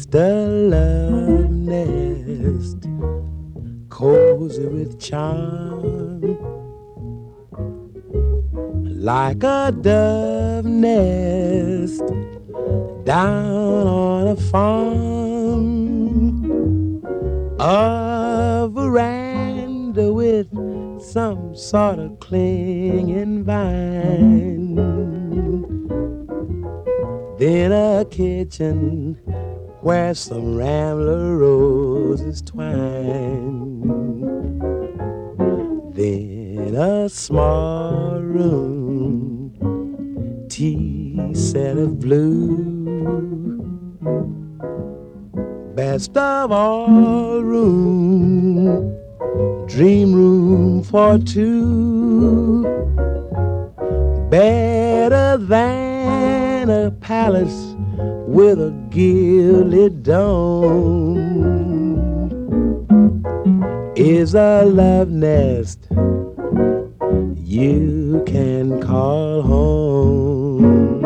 just a love nest, cozy with charm, like a dove nest down on a farm. A veranda with some sort of clinging vine. Then a kitchen where some rambler roses twine. Then a small room, tea set of blue. Best of all room, dream room for two. Better than a palace with a gilded dome is a love nest you can call home.